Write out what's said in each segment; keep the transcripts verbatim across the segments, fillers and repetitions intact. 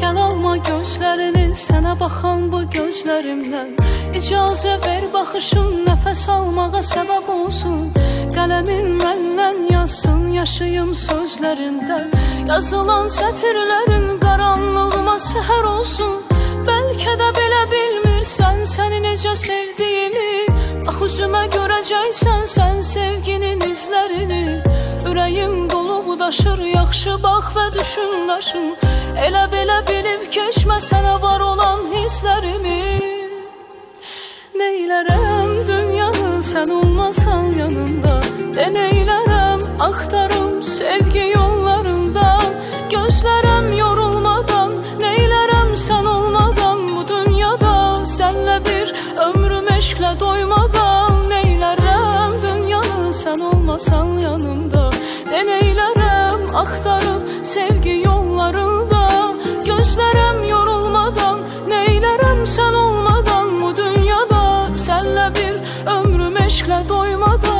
Gəl alma gözlərini, sənə baxan bu gözlərimdən. İcazə ver baxışım, nəfəs almağa səbəb olsun. Qələmin məndən yazsın, yaşayım sözlərindən. Yazılan sətirlərin qaranlığıma səhər olsun. Bəlkə də belə bilmirsən, səni necə sevdiyimi. Bax üzümə görəcəksən, sən sevginin izlərini. Ürəyim dolub daşır, yaxşı bax və düşün daşın. Elə belə bilib keçmə sənə var olan hisslərimi. Neylərəm dünyanı sən olmasan yanında. De neylərəm axtarım sevgi yollarında. Gözlərəm yorulmadan, neylərəm sən olmadan. Bu dünyada sənlə bir ömrüm eşqlə doymadan. Neylərəm dünyanı sən olmasan yanında. De neylərəm axtarım sevgi yollarında. Gözlərəm yorulmadan, neylərəm sən olmadan. Bu dünyada sənlə bir ömrüm eşqlə doymadan.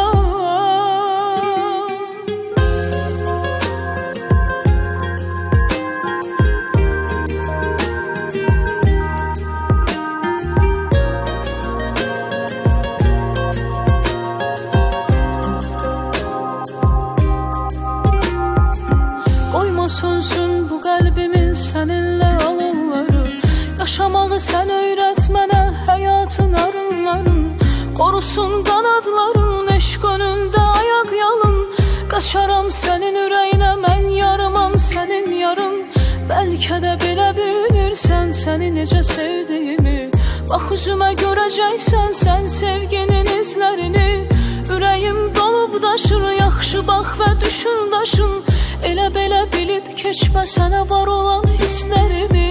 Sönsün bu qəlbimin səninlə alovları. Yaşamağı sən öyrət mənə həyatın arınların. Qorusun qanadların, eşq önündə ayaq yalın. Qaçaram sənin ürəyinə, mən yarımam sənin yarım. Bəlkə də belə bilirsən səni necə sevdiyimi. Bax üzümə görəcəksən sən sevginin izlərini. Ürəyim dolub daşır, yaxşı bax və düşün daşın. Elə belə bilib keçmə sənə var olan hisslərimi.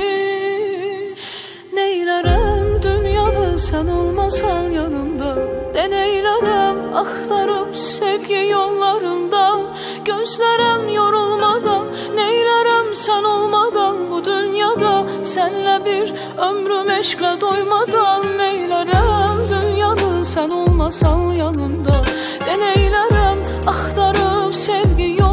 Neylərəm dünyanı sən olmasan yanımda. De neylərəm axtarıb sevgi yollarında. Gözlərəm yorulmadan, neylərəm sən olmadan. Bu dünyada sənlə bir ömrüm eşqlə doymadan. Neylərəm dünyanı sən olmasan yanımda. De neylərəm axtarıb sevgi yollarında.